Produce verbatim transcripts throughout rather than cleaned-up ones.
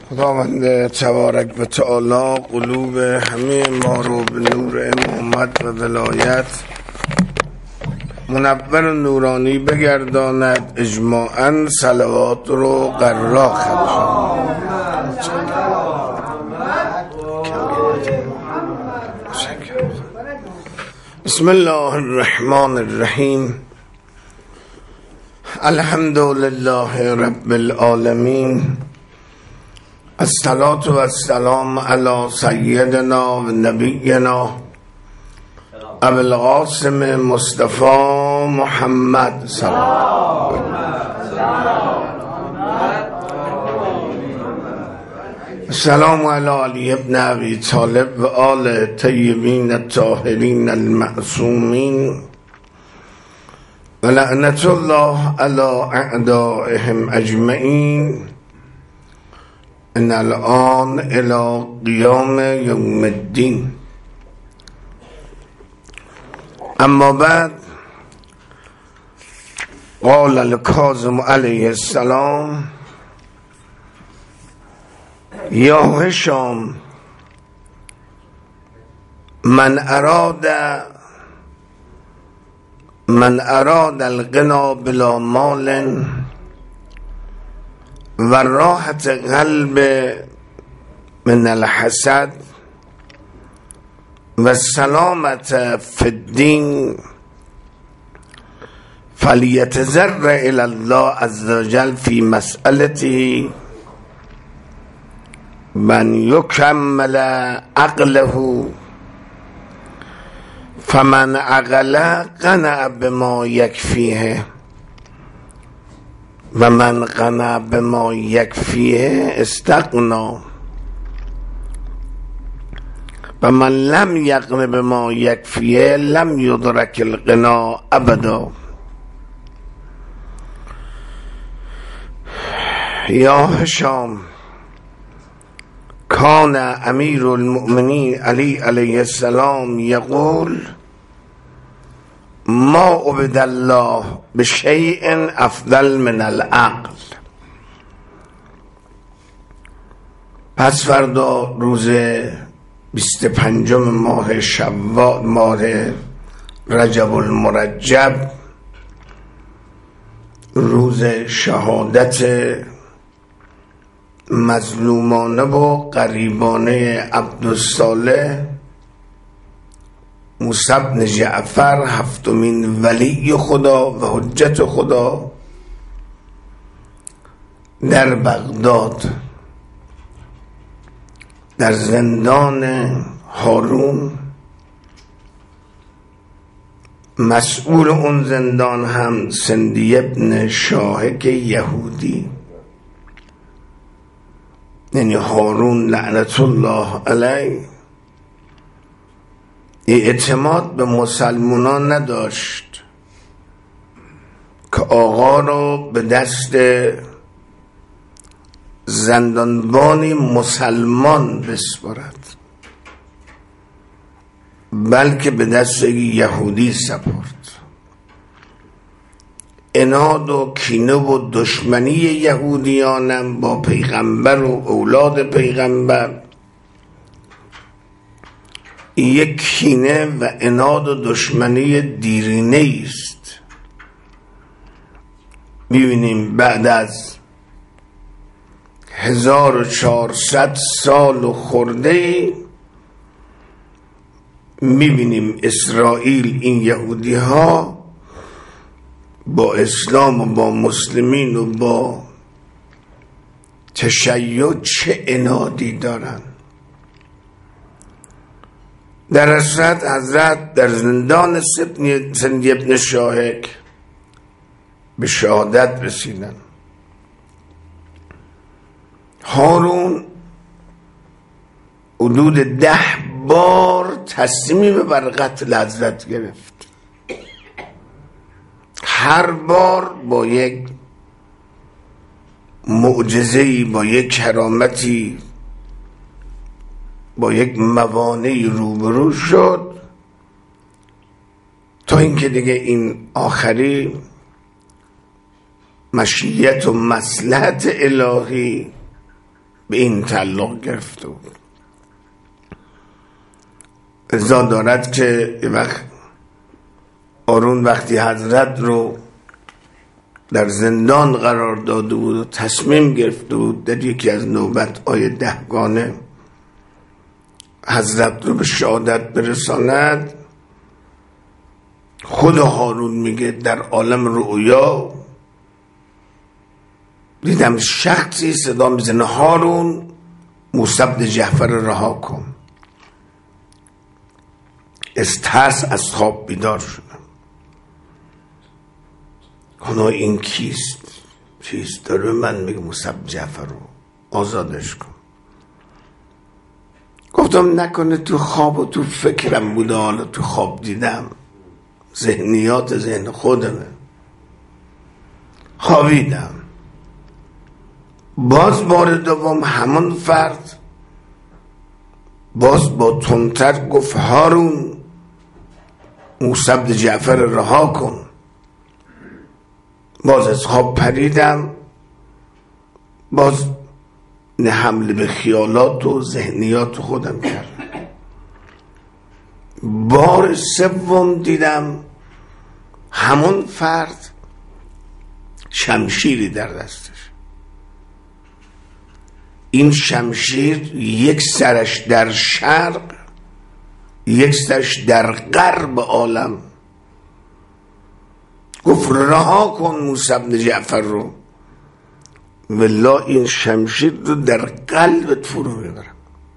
خداوند تبارک و تعالی قلوب همه ما رو به نور امامت و ولایت منور و نورانی بگرداند. اجماعاً صلوات رو قرار خواهد. بسم الله الرحمن الرحیم. الحمد لله رب العالمین. الصلاة و السلام علی سیدنا و نبینا ابو القاسم مصطفی محمد صلی الله السلام علی علی ابن ابی طالب و آل طیبین الطاهرین المعصومین و لعنت الله علی اعدائهم اجمعین. ان الان الى قیام یوم الدین. اما بعد، قال الکاظم علیه السلام: یا هشام، من اراد من اراد الغنا بلا مال و راحت قلب من الحسد و سلامت فی الدین فلیتضرع الی الله عز وجل فی مسئلته من یکمل عقله، فمن عقل قنع بما یکفیه و من قنع بما یکفیه استغنا و من لم یقن بما یکفیه لم یدرک الغنا ابدا. یا هشام، کان امیر المؤمنین علی علیه السلام یقول: ما عبد الله بشیء افضل من العقل. پس فردا روز بیست و پنجم ماه شوال، ماه رجب المرجب، روز شهادت مظلومانه و غریبانه عبدالصالح موسی بن جعفر، هفتمین ولی خدا و حجت خدا در بغداد، در زندان هارون. مسئول اون زندان هم سندی ابن شاهک یهودی، یعنی هارون لعنت الله علیه اعتماد به مسلمانان نداشت که آقا رو به دست زندانبانی مسلمان بسپارد، بلکه به دست یهودی سپرد. عناد و کینه و دشمنی یهودیانم با پیغمبر و اولاد پیغمبر یک کینه و عناد و دشمنی دیرینه است. می‌بینیم بعد از هزار و چهارصد سال و خورده می‌بینیم اسرائیل، این یهودی ها با اسلام و با مسلمین و با تشیع چه عنادی دارن. در اصرت حضرت در زندان سندی ابن شاهک به شهادت رسیدن. هارون حدود ده بار تصمیم بر قتل حضرت گرفت، هر بار با یک معجزه‌ای، با یک کرامتی، با یک موانعی روبرو شد، تا اینکه دیگه این آخری مشیت و مصلحت الهی به این تعلق گرفته بود. ازا دارد که وقت هارون وقتی حضرت رو در زندان قرار داده بود و تصمیم گرفته بود در یکی از نوبت آیه دهگانه حضرت رو به شهادت برساند، خود هارون میگه در عالم رؤیا دیدم شخصی صدا میزنه هارون موسی بن جعفر رها کن. از ترس از خواب بیدار شدم. خدا این کیست؟ چیست؟ داره من میگه موسی بن جعفر رو آزادش کن. گفتم نکنه تو خواب و تو فکرم بوده، حالا تو خواب دیدم، ذهنیات ذهن خودمه. خوابیدم. باز بار دوم همون فرد باز با تندتر گفت هارون موسی بن جعفر رها کن. باز از خواب پریدم، باز نه حمله به خیالات و ذهنیات خودم کردم. بار سوم دیدم همون فرد شمشیری در دستش. این شمشیر یک سرش در شرق یک سرش در غرب عالم. گفت رها کن موسی بن جعفر رو، والله این شمشیر رو در قلبت فرو میبرم،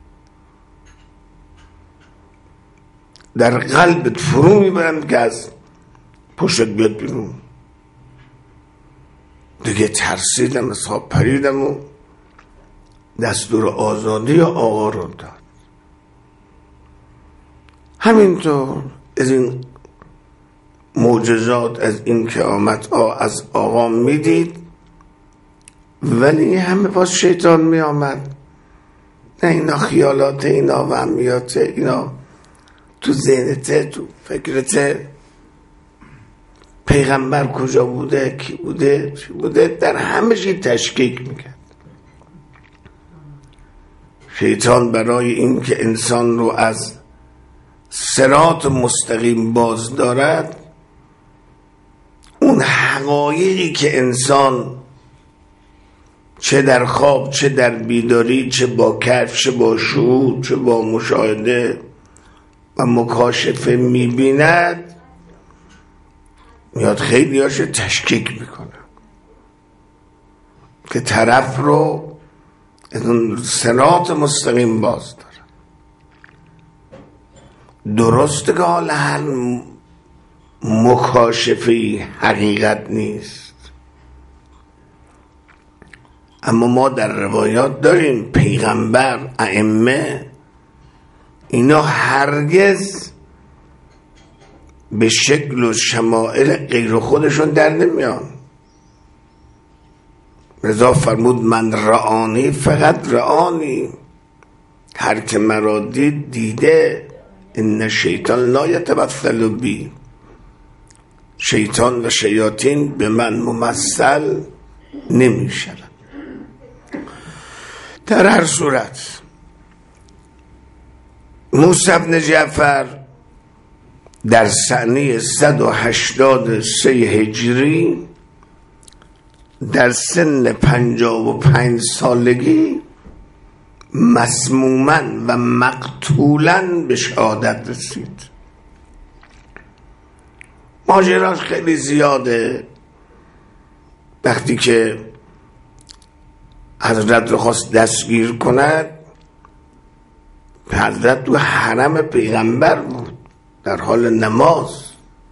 در قلبت فرو میبرم که از پشت بیاد بیرون. دیگه ترسیدم، از خواب پریدم و دستور آزادی آقا رو داد. همینطور از این معجزات، از این کرامت ها از آقا میدید، ولی همه باز شیطان می آمد. نه اینا خیالات، اینا وهمیات، اینا تو ذهنته، تو فکرته. پیغمبر کجا بوده، کی بوده، چی بوده، در همه چی تشکیک میکرد. شیطان برای این که انسان رو از صراط مستقیم باز دارد، اون حقایقی که انسان چه در خواب چه در بیداری، چه با کشف چه با شهود چه با مشاهده و مکاشفه میبیند، میاد خیلی هاشو تشکیک میکنه که طرف رو از اون صراط مستقیم باز داره. درسته که حال هر مکاشفه‌ای حقیقت نیست، اما ما در روایات داریم پیغمبر، ائمه، اینا هرگز به شکل و شمائل غیر خودشون در نمیان. رضا فرمود من رآنی فقط رآنی، هر که مرا دید دیده. ان شیطان لا یتمثل بی، شیطان و شیاطین به من ممثل نمیشن. در هر صورت موسی بن جعفر در سنه صد و هشتاد و سه هجری در سن پنجاه و پنج سالگی مسموماً و مقتولاً به شهادت رسید. ماجراش خیلی زیاده. وقتی که حضرت رو خواست دستگیر کند، حضرت تو حرم پیغمبر بود در حال نماز.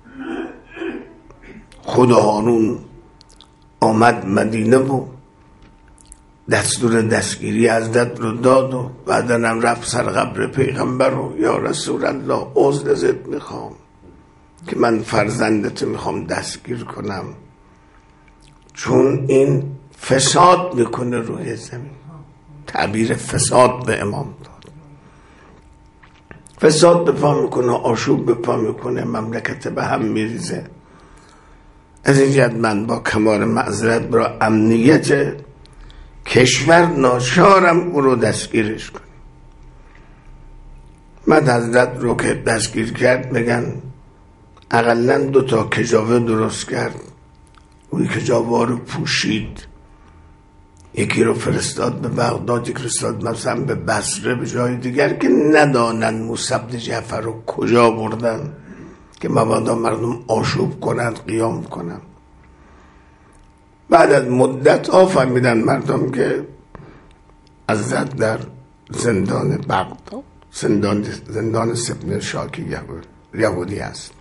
خود هارون آمد مدینه بود، دستور دستگیری حضرت رو داد و بعدن هم رفت سر قبر پیغمبر رو یا رسول الله عذر ازت میخوام که من فرزندت میخوام دستگیر کنم، چون این فساد میکنه روی زمین. تعبیر فساد به امام داد. فساد به پا میکنه، آشوب به پا میکنه، مملکت به هم میریزه. از این جهت من با کمال معذرت برای امنیت کشور ناچارم او رو دستگیرش کنیم. بعد حضرت رو که دستگیر کرد بگن اقلا دو تا کجاوه درست کرد، اوی کجاوه رو پوشید، یکی رو فرستاد به بغداد، یکی رو فرستاد مثلا به بصره به جای دیگر که ندانن موسی بن جعفر رو کجا بردن که مبادا مردم آشوب کنند قیام کنند. بعد از مدت ها فهمیدن مردم که حضرت در زندان بغداد، زندان زندان سپن شاکی یهودی است.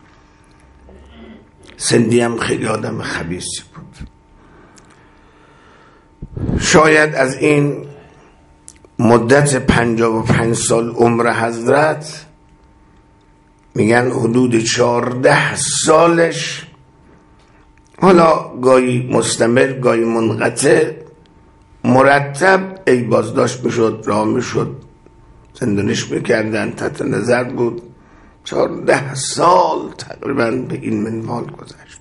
سندی هم خیلی آدم خبیثی بود. شاید از این مدت پنجاه و پنج سال عمر حضرت میگن حدود چهارده سالش، حالا گاهی مستمر گاهی منقطع، مرتب ای بازداشت میشد، راه میشد، زندانش میکردن، تحت نظر بود. چهارده سال تقریبا به این منوال گذشت.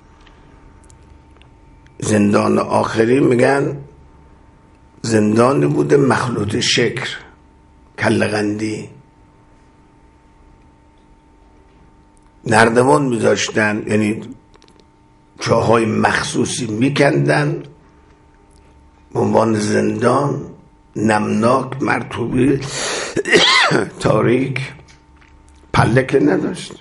زندان آخری میگن زندانی بوده مخلوط شکر، کلغندی، نردبان میذاشتن، یعنی چاهای مخصوصی میکندن به عنوان زندان، نمناک، مرطوبی، تاریک، پله که نداشت.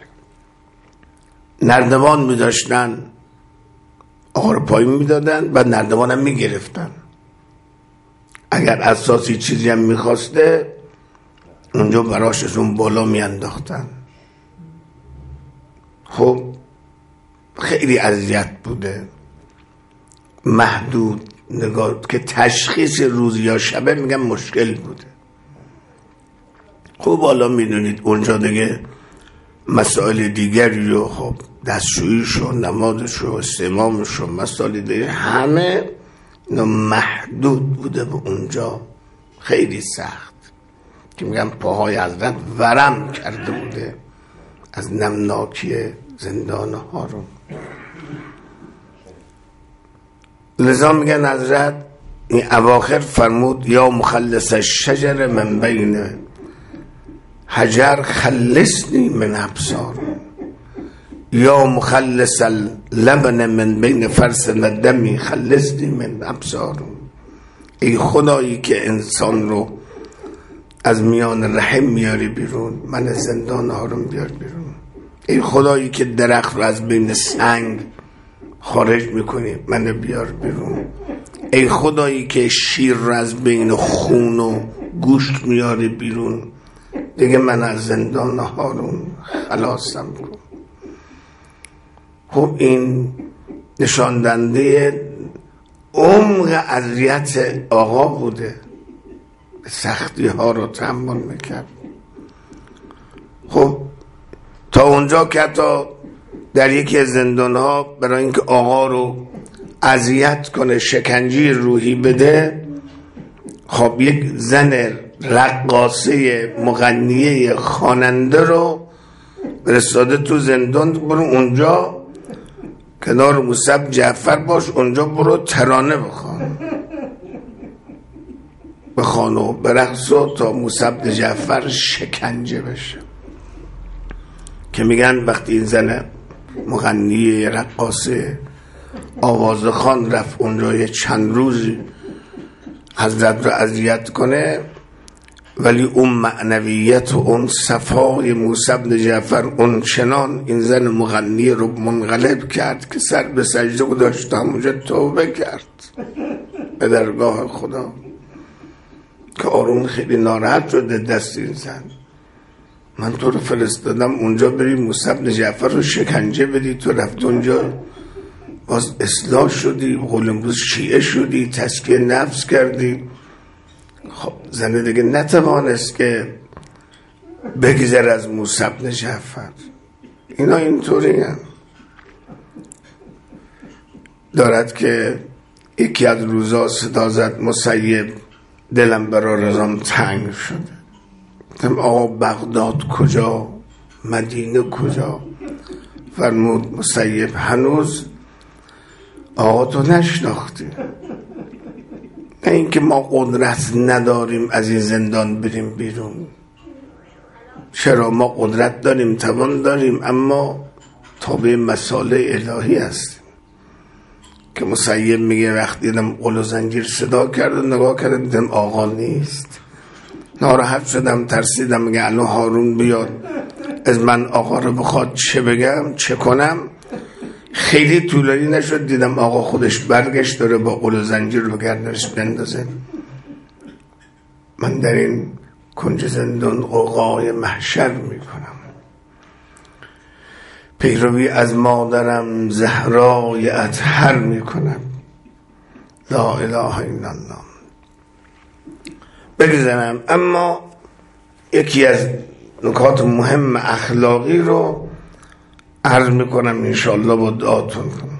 نردبان میذاشتن، آقا رو پایین میدادن، بعد نردبان هم میگرفتن. اگر اساسی چیزی هم میخواسته اونجا براش از اون بالا میانداختن. خب خیلی اذیت بوده، محدود، نگاه که تشخیص روز یا شبه میگن مشکل بوده. خب حالا میدونید اونجا دیگه مسائل دیگری و خب دستشویش و نمازش و استمامش و مسائل دیگه همه محدود بوده به اونجا، خیلی سخت، که میگن پاهای حضرت ورم کرده بوده از نمناکی زندان ها رو. لذا میگن حضرت این اواخر فرمود یا مخلص الشجر من بین حجر خلصنی من ابصار، یا مخلص اللبن من بین فرس ندمی خلصنی من ابصار. ای خدایی که انسان رو از میان رحم میاری بیرون، من زندان ها رو بیار بیرون. ای خدایی که درخت رو از بین سنگ خارج میکنی، من بیار بیرون. ای خدایی که شیر رو از بین خون و گوشت میاری بیرون، دیگه من از زندان ها رو خلاصم کن. خب این نشاندنده عمق اذیت آقا بوده، سختی ها رو تحمل میکرد. خب تا اونجا که حتی در یکی از زندان ها برای اینکه آقا رو اذیت کنه، شکنجه روحی بده، خب یک زن رقاصه مغنیه خواننده رو فرستاده تو زندان، برو اونجا کنار موسی بن جعفر باش، اونجا برو ترانه بخوان بخوان و برقص تا موسی بن جعفر شکنجه بشه. که میگن وقتی این زن مغنی رقاصه آوازخوان رفت اونجا یه چند روزی حضرت رو اذیت کنه، ولی اون معنویت و اون صفای موسی بن جعفر اون چنان این زن مغنی رو منقلب کرد که سر به سجده گذاشت، همونجا توبه کرد به درگاه خدا، که آرون خیلی ناراحت شده دست این زن. من تو رو فرستادم اونجا بری موسی بن جعفر رو شکنجه بدی، تو رفت اونجا باز اصلاح شدی، قول امروز شیعه شدی، تزکیه نفس کردی. خب زنده دیگه نتوانست که بگذر از موسی بن جعفر. اینا اینطوری هم دارد که یکی از روزا صدا زد مسیب دلم برا رضام تنگ شده. گفتم آقا بغداد کجا؟ مدینه کجا؟ فرمود مسیب هنوز آقا تو نشناختی. نه اینکه ما قدرت نداریم از این زندان بریم بیرون. چرا؟ ما قدرت داریم، توان داریم، اما تابع مسائل الهی هستیم که مسیب میگه وقتی دیدم قل و زنجیر صدا کرد و نگاه کردم دیدم آقا نیست، ناراحت شدم، ترسیدم. میگه الان هارون بیاد از من آقا رو بخواد چه بگم چه کنم. خیلی طولانی نشد دیدم آقا خودش برگشت داره با قل و زنجیر رو گردنش بندازه. من در این کنج زندان قوقای محشر میکنم، پیروی از مادرم زهرای اطهر میکنم. لا اله الا الله. بگذارم اما یکی از نکات مهم اخلاقی رو عرض میکنم انشاءالله با دعاتون کنم.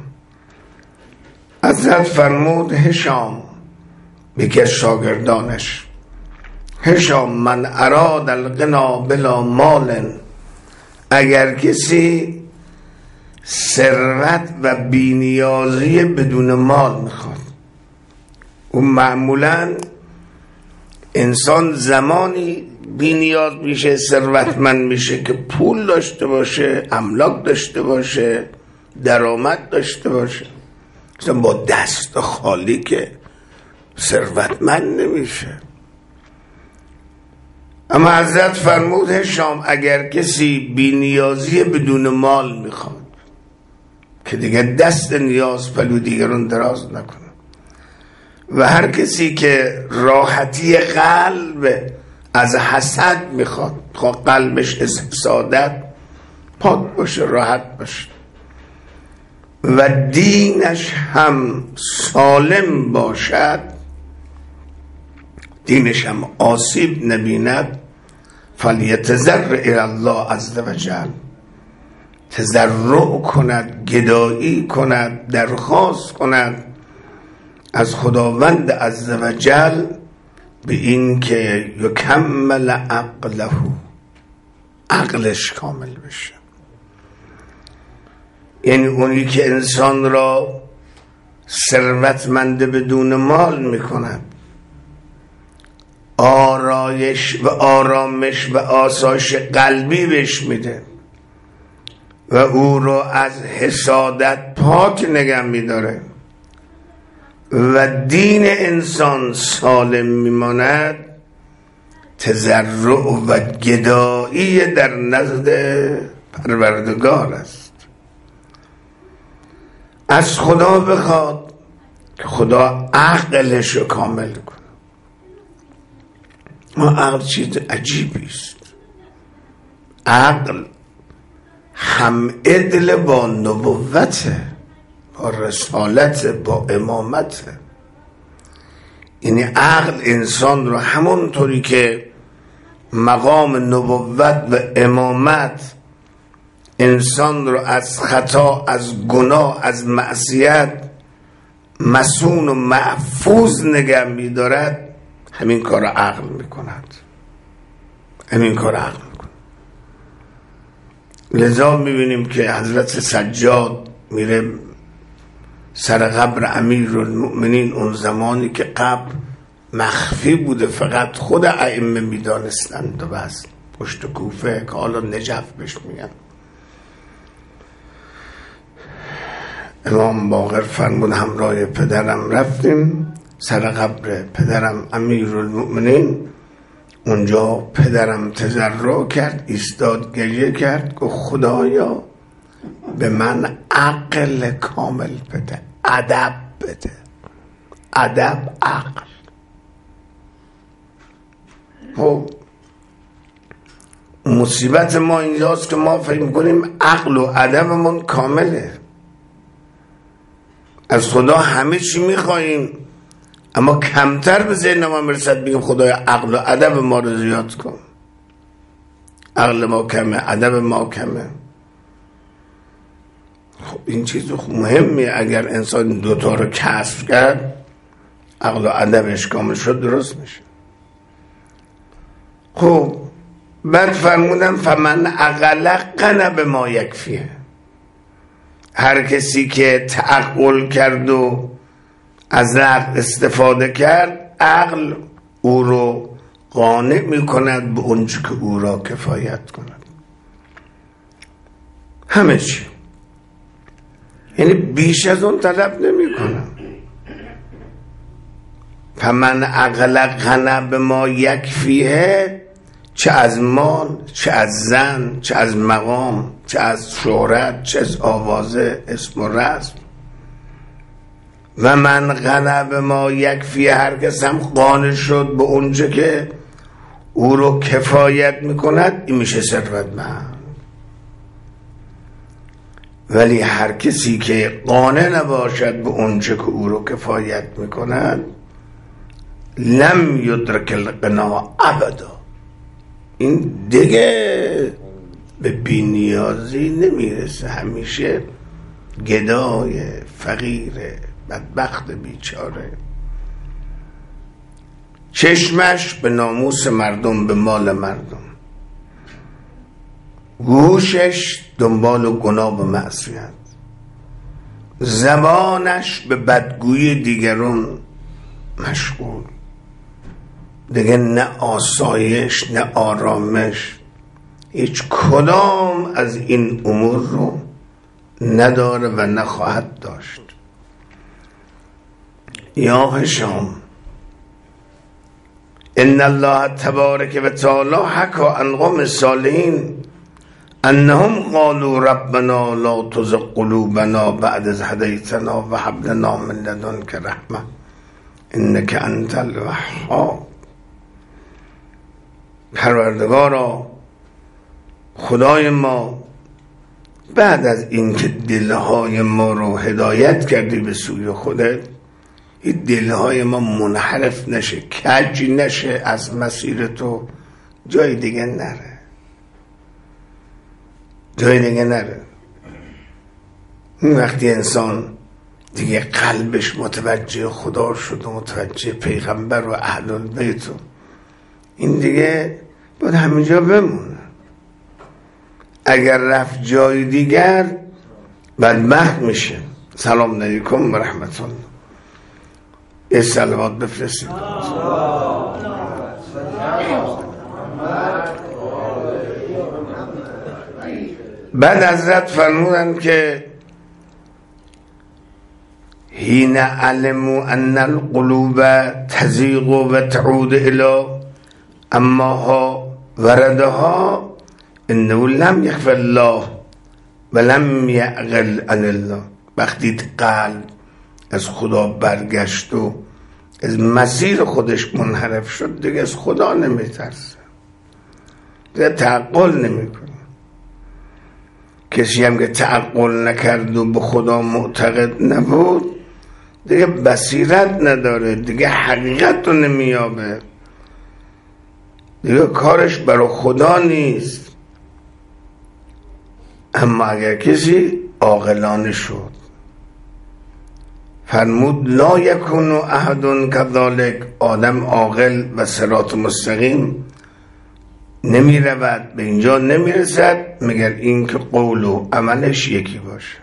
حضرت فرمود هشام یکی از شاگردانش، هشام من اراد الغنا بلا مال، اگر کسی ثروت و بینیازی بدون مال میخواد، اون معمولا انسان زمانی بینیاز میشه، ثروتمند میشه که پول داشته باشه، املاک داشته باشه، درآمد داشته باشه. مثلا با دست خالی که ثروتمند نمیشه. اما حضرت فرمود هشام اگر کسی بینیازی بدون مال میخواد که دیگه دست نیاز پلو دیگران دراز نکنه، و هر کسی که راحتی قلب از حسد میخواد، خواه قلبش از حسادت پاک باشه، راحت باشه، و دینش هم سالم باشد، دینش هم آسیب نبیند، فلیتضرع الی الله عز و جل، تضرع کند، گدایی کند، درخواست کند از خداوند عز و جل به این که یکمل عقله، عقلش کامل بشه. یعنی اونی که انسان را ثروتمند بدون مال میکند، آرایش و آرامش و آسایش قلبی بهش میده و او را از حسادت پاک نگه میداره و دین انسان سالم میماند، تضرع و گدایی در نزد پروردگار است. از خدا بخواد که خدا عقلش رو کامل کنه. ما عقل چیز عجیبی است. عقل هم عدل با نبوته، با رسالت، با امامت. یعنی عقل انسان رو همونطوری که مقام نبوت و امامت انسان رو از خطا، از گناه، از معصیت مسون و محفوظ نگه می‌دارد، همین کار عقل می‌کند. همین کار عقل می‌کند. لذا می‌بینیم که حضرت سجاد میره سر قبر امیرالمؤمنین، اون زمانی که قبر مخفی بوده، فقط خود ائمه می‌دانستند و بس، پشت کوفه که حالا نجف بهش میگن. امام باقر فرمود همراه پدرم رفتیم سر قبر پدرم امیرالمؤمنین. اونجا پدرم تضرع کرد، ایستاد، گریه کرد، گفت خدایا به من عقل کامل بده، ادب بده، ادب، عقل. خب مصیبت ما اینجاست که ما فکر می‌کنیم عقل و ادبمون کامله، از خدا همه چی میخواییم، اما کمتر به ذهن ما میرسد بگیم خدای عقل و ادب ما رو زیاد کن. عقل ما کمه، ادب ما کمه. خب این چیز مهمیه. اگر انسان دوتا رو کسب کرد، عقل و ادبش کامل شد، درست میشه. خب بعد فرمودن فمن عقل قنع به ما یکفیه، هر کسی که تعقل کرد و از عقل استفاده کرد، عقل او رو قانع می کند به اونچه که او را کفایت کند. همه چی، یعنی بیش از اون طلب نمی کنم. فمن عقل غنى بما یکفیه، چه از مال، چه از زن، چه از مقام، چه از شهرت، چه از آوازه، اسم و رسم. و من غنى بما یکفیه، هر کس هم قانع شد به اونچه که او رو کفایت میکند، این میشه ثروتمند. ولی هر کسی که قانع نباشد به اونچه که او رو کفایت میکند، لم یدرک الغنا ابدا، این دیگه به بی‌نیازی نمیرسه، همیشه گدای، فقیر، بدبخت، بیچاره. چشمش به ناموس مردم، به مال مردم، گوشش دنبال و گناه و معصیت، زبانش به بدگویی دیگران مشغول، دیگه نه آسایش نه آرامش، هیچ کدام از این امور رو نداره و نخواهد داشت. یا هشام، ان الله تبارک و تعالی حکی عن قوم صالحین انهم قالوا ربنا لا تزغ قلوبنا بعد اذ هدیتنا وهب لنا من لدنک رحمه انک انت الوهاب. پروردگارا، خدای ما، بعد از اینکه دلهای ما رو هدایت کردی به سوی خودت، این دلهای ما منحرف نشه، کج نشه از مسیر تو، جای دیگه نره، جای دیگه نره. این وقتی انسان دیگه قلبش متوجه خدا شد و متوجه پیغمبر و اهل البیت، این دیگه باید همینجا بمونه. اگر رفت جای دیگر بدبخت میشه. سلام علیکم و رحمت الله. یه صلوات بفرستید. بعد حضرت فرمودن که حین علموا ان القلوب تزیغ و تعود الی اما ها وردها انه لم یخف الله و لم یعقل عن الله. وقتی قلب از خدا برگشت و از مسیر خودش منحرف شد، دیگه از خدا نمیترسه، دیگه تعقل نمیکنه. کسی هم که تعقل نکرد و به خدا معتقد نبود، دیگه بصیرت نداره، دیگه حقیقت رو نمیابه، دیگه کارش برای خدا نیست. اما اگر کسی عاقلانه شد، فرمود لا یکون احد کذالک، آدم عاقل و صراط مستقیم نمی رود، به اینجا نمی رسد مگر این که قول و عملش یکی باشه،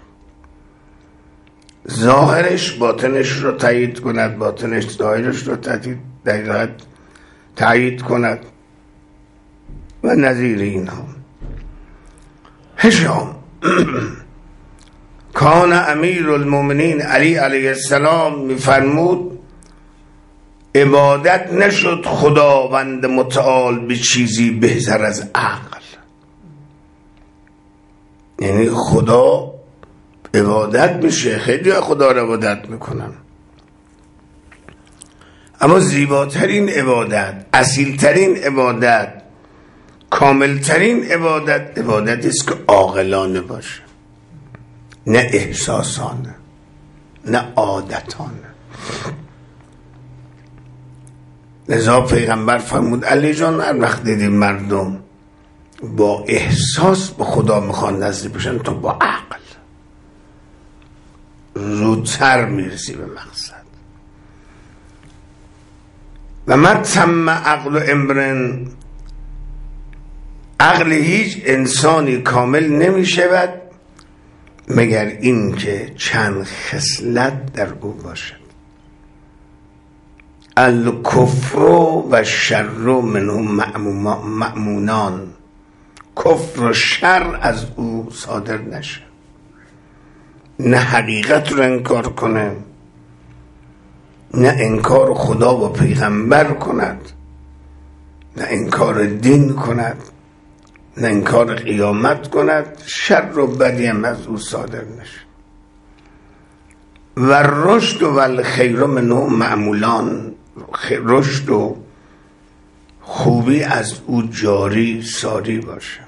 ظاهرش باطنش رو تایید کند، باطنش ظاهرش رو تایید, تایید کند و نظیر اینها. هشام کان امیر المؤمنین علی علیه السلام میفرمود عبادت نشد خداوند متعال به چیزی بهتر از عقل. یعنی خدا عبادت میشه، خیلی خدا رو عبادت میکنن، اما زیباترین عبادت، اصیلترین عبادت، کاملترین عبادت، عبادتی است که عاقلانه باشه، نه احساسانه، نه عادتانه. لذا پیغمبر فرمود علی جان، هر وقت دیدی مردم با احساس به خدا میخوان نزدیک بشن، تو با عقل زودتر میرسی به مقصد. و ما تم عقل امرن، عقل هیچ انسانی کامل نمی شود مگر این که چند خصلت در او باشد. الکفر و شر منهم مأمونان، کفر و شر از او صادر نشه، نه حقیقت رو انکار کنه، نه انکار خدا و پیغمبر کند، نه انکار دین کند، نه انکار قیامت کند، شر و بدی هم از او صادر نشه. و رشد و الخیر منه معمولان، رشد و خوبی از او جاری ساری باشه.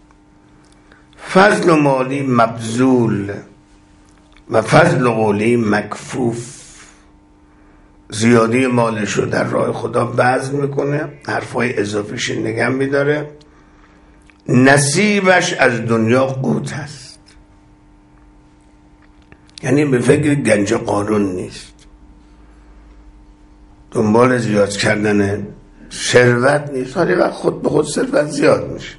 فضل مالی مبذول و فضل قولی مکفوف، زیادی مالش رو در راه خدا بذل میکنه، حرفای اضافیش نگه میداره، نصیبش از دنیا قوت هست، یعنی به فکر گنج قارون نیست، دنبال زیاد کردن ثروت نیست، حالی وقت خود به خود ثروت زیاد میشه.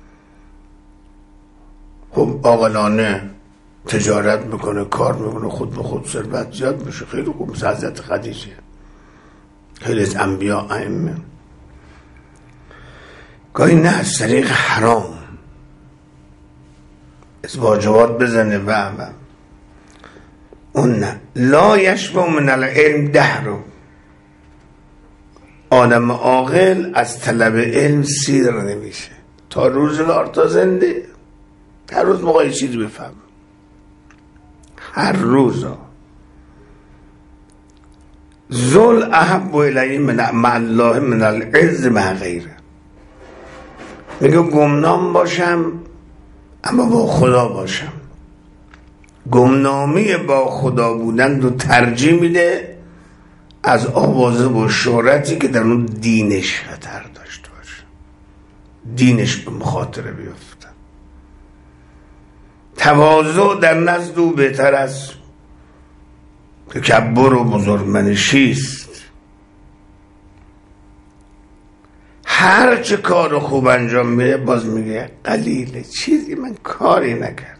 خب عاقلانه تجارت میکنه، کار میکنه، خود به خود ثروت زیاد میشه، خیلی خوب. مثل حضرت خدیجه، خیلی از انبیا ائمه. گاهی نه از طریق حرام از واجبات بزنه و و اون نه. لا یشبع من العلم دهر، آدم عاقل از طلب علم سیر نمیشه تا روزگار، تا زنده، هر روز موقعی چیزی بفهم، هر روز. ذل احب الیه من مع الله من العز مع غیره، میگه گمنام باشم اما با خدا باشم. گمنامی با خدا بودن رو ترجیح میده از آوازه و شهرتی که در اون دینش خطر داشته باشه، دینش به مخاطره بیفته. تواضع در نزد او بهتر از تکبر و بزرگمنشی است. هر چه کار خوب انجام میده باز میگه قلیله، چیزی من کاری نکرد.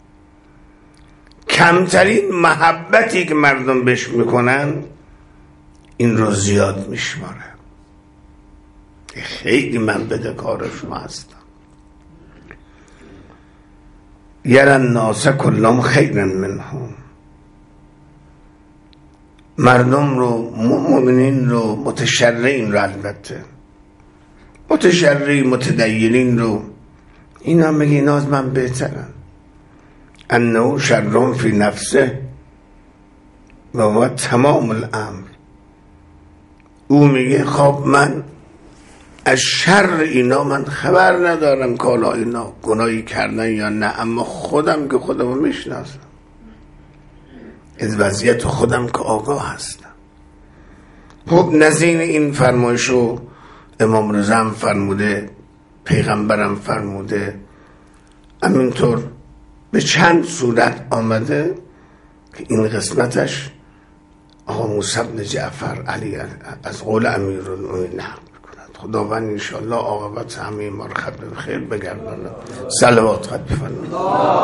کمترین محبتی که مردم بهش میکنن این رو زیاد میشماره. خیلی من بده کار شما هستم. یرن الناس کلهم خیرا منهم، مردم رو، مؤمنین رو، متشرعین رو، البته متشرعی متدینین رو، اینا میگه اینا از من بهترن. انه شرهم فی نفسه و هو تمام الامر، او میگه خب من از شر اینا من خبر ندارم که حالا اینا گناهی کردن یا نه، اما خودم که خودمو میشناسم، از وضعیت خودم که آگاه هستم. خب نظیر این فرمایشو امام رضا هم فرموده، پیغمبرم فرموده، همینطور به چند صورت آمده که این قسمتش آقا موسی بن جعفر علی از قول امیرالمومنین نقل می‌کند. خداوند انشاءالله عاقبت همه ما رو ختم به خیر بگرداند. صلوات خط بفرمایید.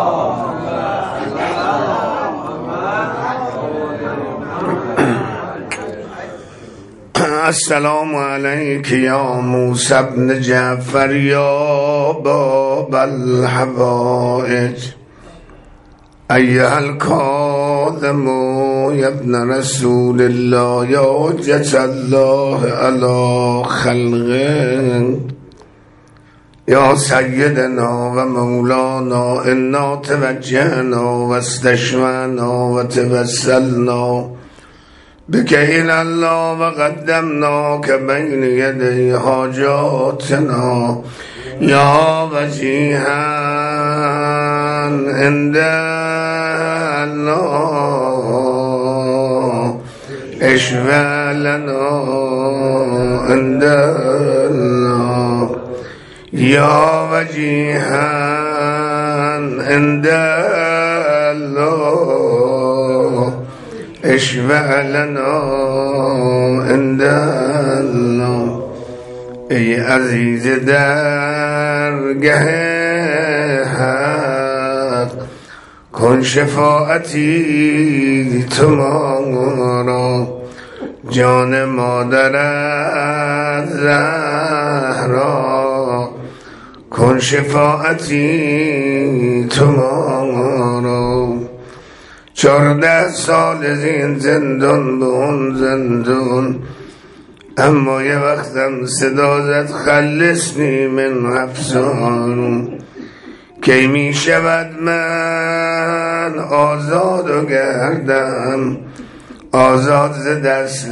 السلام علیک یا موسی بن جعفر یا باب الحوائج، ایها الکاظم یا ابن رسول الله یا حجة الله علی خلقه، یا سیدنا و مولانا انا توجهنا و استشفعنا و توسلنا بك إلى الله وقدمناك بين يدي حاجاتنا يا وجيها عند الله اشفع لنا عند الله يا وجيها عند الله اشفع لنا عند الله. ای عزیز درگه حق کن شفاعتی تو ما را جان مادرت زهرا کن شفاعتی تو ما را. چارده سال زین زندان به اون زندان، اما یه وقتم صدا زد خلصنی من افسان. کی می شود من آزاد و گردم، آزاد ز دست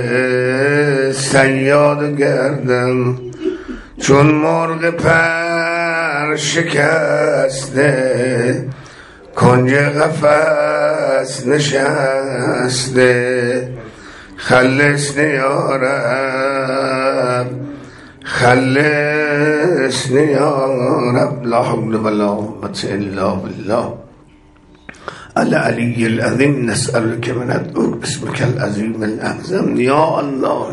صیاد و گردم. چون مرغ پر شکسته کنج قفس نشسته. خلصنی یا رب، خلصنی یا رب. لا حول ولا قوة الا بالله العلی العظیم. نسألك من ندعوك باسمك العظیم الاعظم. یا الله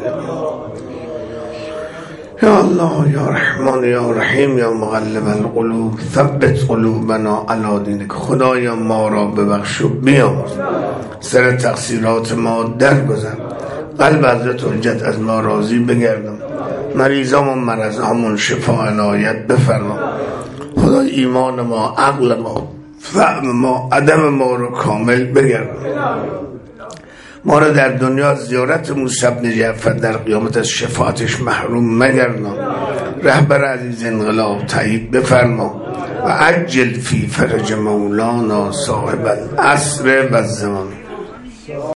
یا الله یا رحمان یا رحیم یا مقلب القلوب ثبت قلوبنا علی دینک. خدایا ما را ببخش و بیامرز، سر تقصیرات ما درگذر، قلب حضرت حجت از ما راضی بگردم، مریضام و مرضامون شفا عنایت بفرما. خدا ایمان ما، عقل ما، فهم ما، عدم ما رو کامل بگردم. ما را در دنیا زیارت موسی بن جعفر در قیامت از شفاعتش محروم مگردان. رهبر عزیز انقلاب تایید بفرما و عجل فی فرج مولانا صاحب العصر و الزمان.